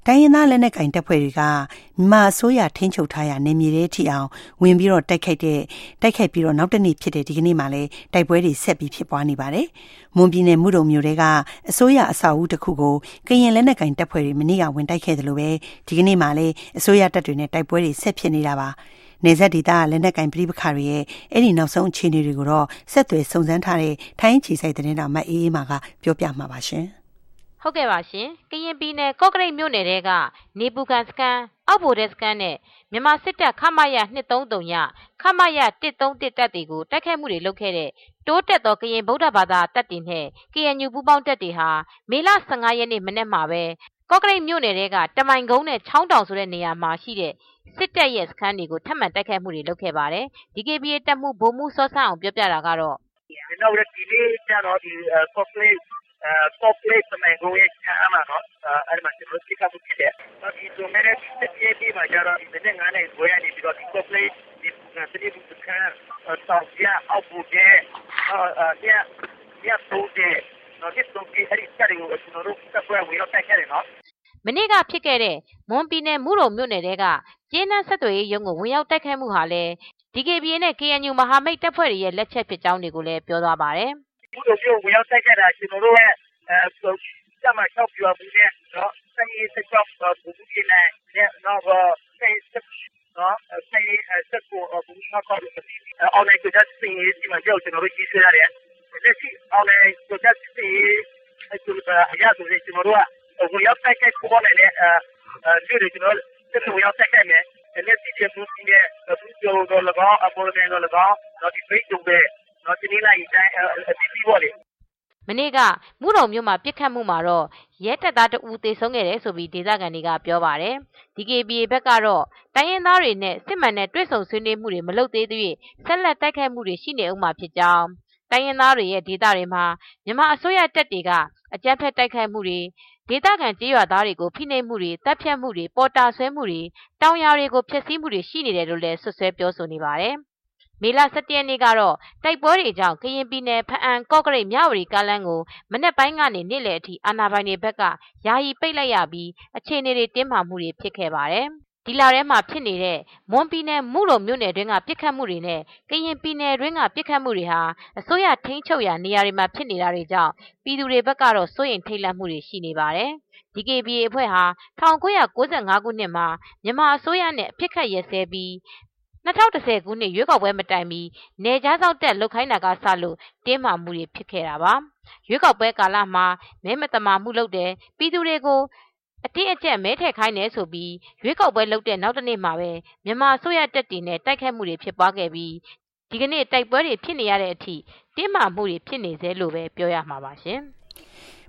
တိုင်းရင်းသားလက်နက်ကင်တပ်ဖွဲ့တွေကမြန်မာအစိုးရထိန်းချုပ်ထားရာနယ်မြေတွေထိအောင်ဝင်ပြီးတော့တိုက်ခိုက်ပြီးတော့နောက်တစ်နေ့ဖြစ်တဲ့ဒီကနေ့မှာလည်းတိုက်ပွဲတွေဆက်ပြီးဖြစ်ပွားနေပါတယ်။မွန်ပြည်နယ်မုဒုံမြို့ကအစိုးရအဆောက်အဦတစ်ခုကိုကရင်လက်နက်ကင်တပ်ဖွဲ့တွေမနေ့ကဝင်တိုက်ခဲ့တယ်လို့ပဲဒီကနေ့မှာလည်းအစိုးရတပ်တွေနဲ့တိုက်ပွဲတွေဆက်ဖြစ်နေတာပါ။နေဆက်ဒေသလက်နက်ကင်ပြည်ပခါတွေရဲ့အဲ့ဒီနောက်ဆုံးအခြေအနေတွေကိုတော့ဆက်သွယ်စုံစမ်းထားတဲ့ထိုင်းခြေစိုက်တဲ့တော်မအေးအေးမာကပြောပြမှာပါရှင်။ဟုတ်ကဲ့ပါရှင်ကရင်ပြည်နယ်ကော့ကရိတ်မြို့နယ်တဲကနေပူကန်စကန်အောက်ဗိုလ်တဲစကန်နဲ့မြန်မာစစ်တပ်ခမရ233ညခမရ131တပ်တွေကိုတိုက်ခိုက်မှုတွေလုပ်ခဲ့တဲ့တိုးတက်သောကရင်ဗုဒ္ဓဘာသာတပ်တွေနဲ့ KNU ပူးပေါင်းတပ်တွေဟာမေလ15ရက်နေ့မနေ့မှာပဲကော့ကရိတ်မြို့နယ်တဲကတမိုင်ကုန်းနဲ့ချောင်းတောင်ဆိုတဲ့နေရာမှာရှိတဲ့စစ်တပ်ရဲ့စခန်းတွေကိုထပ်မံတိုက်ခိုက်မှုတွေလုပ်ခဲ့ပါတယ်။ DKBA တပ်မှုဗိုလ်မှူးစောဆန်းအောင်ပြောပြတာကတော့နောက်ဒီနေ့ကျတော့ဒီ complex တမိုင်ကုန်းရဲ့ချမ်းမှာနော်အဲ့ဒီမှာကျွန်တော်တို့ကဖြစ်တယ်။ဒီဆိုမဲ့စစ်ရေးပြီးမှကျတော့ဒီနေ့9နိုင်ခွဲနေပြီးတော့ဒီ complex ဒီစစ်ရေးစခန်းဆောက်ရအောက်ဘူကျဲတိုးတဲ့နော်ဒီဆိုပြီးအဲ့ဒီစက်တွေကိုကျွန်တော်တို့တပ်ဖွဲ့ဝင်တော့တိုက်ခဲ့တယ်နော်မနေ့ကဖြစ်ခဲ့တဲ့မွန်ပြည်နယ်မုရုံမြို့နယ်တဲကကျင်းနှန်းဆက်သွယ်ရေးရုံးကိုဝင်ရောက်တိုက်ခိုက်မှုဟာလည်း DKBA နဲ့ KNU မဟာမိတ်တပ်ဖွဲ့တွေရဲ့လက်ချက်ဖြစ်ကြောင်းတွေကိုလည်းပြောသွားပါတယ်။မုရုံမြို့ဝင်ရောက်တိုက်ခိုက်တာကျွန်တော်တို့ရဲ့ကျမချောက်ပြဘူးနဲ့နော်ဆက်ရေးစကြောက်ဘူးကြီးနဲ့နော်ဆက်နော်ဆက်ရေးစကိုဘူးချောက်ကောအော်လိုက်ကြစင်းရေးဒီမှာကြောက်ကျွန်တော်တို့ကြီးစရတယ်လက်ရှိအော်လိုက်ကြစင်းရေးအရာဆိုရင်ကျွန်တော်တို့ကဝင်ရောက်တိုက်ခိုက်ပေါ်နေတဲ့မြို့တွေကျွန်တော်တို့ဝင်ရောက်တိုက်ခိုက်မယ်လက်ရှိချက်ဘူးကြီးနဲ့ဘူးကျော်တော့၎င်းအပေါ်ကနေတော့၎င်းတော့ဒီဘိတ်တုံးပဲတော့ဒီနေ့လိုက်တိုင်းအပြီးပေါ်လေမနေ့ကမုရုံမြို့မှာပြစ်ခတ်မှုမှာတော့ရဲတပ်သားတဦးသေဆုံးခဲ့တယ်ဆိုပြီးဒေသခံတွေကပြောပါတယ်။ DKBA ဘက်ကတော့တိုင်းရင်းသားတွေနဲ့စစ်မှန်တဲ့တွေ့ဆုံဆွေးနွေးမှုတွေမလုပ်သေးသရွေ့ဆက်လက်တိုက်ခိုက်မှုတွေရှိနေဦးမှာဖြစ်ကြောင်းတိုင်းရင်းသားတွေရဲ့ဒေသတွေမှာမြန်မာအစိုးရတပ်တွေကအကြမ်းဖက်တိုက်ခိုက်မှုတွေဒေသခံကြေးရွာသားတွေကိုဖိနှိပ်မှုတွေတပ်ဖြတ်မှုတွေပေါ်တာဆွဲမှုတွေတောင်ယာတွေကိုဖျက်ဆီးမှုတွေရှိနေတယ်လို့လည်းဆွဆွဲပြောဆိုနေပါတယ်။မေလ17ရက်နေ့ကတော့တိုက်ပွဲတွေကြောင့်ကရင်ပြည်နယ်ဖအံကော့ကရိတ်မြဝတီကားလမ်းကိုမနက်ပိုင်းကနေနေ့လယ်အထိအာဏာပိုင်တွေဘက်ကယာယီပိတ်လိုက်ရပြီးအခြေအနေတွေတင်းမာမှုတွေဖြစ်ခဲ့ပါတယ်။ဒီလထဲမှာဖြစ်နေတဲ့မွန်ပြည်နယ်မုရုံမြို့နယ်တွင်းကပြစ်ခတ်မှုတွေနဲ့ကရင်ပြည်နယ်တွင်းကပြစ်ခတ်မှုတွေဟာအစိုးရထိန်းချုပ်ရာနေရာတွေမှာဖြစ်နေတာတွေကြောင့်ပြည်သူတွေဘက်ကတော့စိုးရိမ်ထိတ်လန့်မှုတွေရှိနေပါတယ်။ DKBA အဖွဲ့ဟာ1995ခုနှစ်မှာမြန်မာအစိုးရနဲ့အဖြစ်ခတ်ရက်စဲပြီး2010ခုနှစ်ရွေးကောက်ပွဲမတိုင်မီနယ်ခြားစောင့်တက်လုတ်ခိုင်းတာကစလို့တင်းမာမှုတွေဖြစ်ခဲ့တာပါရွေးကောက်ပွဲကာလမှာမဲမတမာမှုလုပ်တယ်ပြည်သူတွေကိုအတင်းအကျပ်မဲထည့်ခိုင်းတယ်ဆိုပြီးရွေးကောက်ပွဲလုပ်တဲ့နောက်တစ်နေ့မှာပဲမြန်မာအစိုးရတပ်တွေနဲ့တိုက်ခိုက်မှုတွေဖြစ်ပွားခဲ့ပြီးဒီကနေ့တိုက်ပွဲတွေဖြစ်နေရတဲ့အထိတင်းမာမှုတွေဖြစ်နေစေလို့ပဲပြောရမှာပါရှင်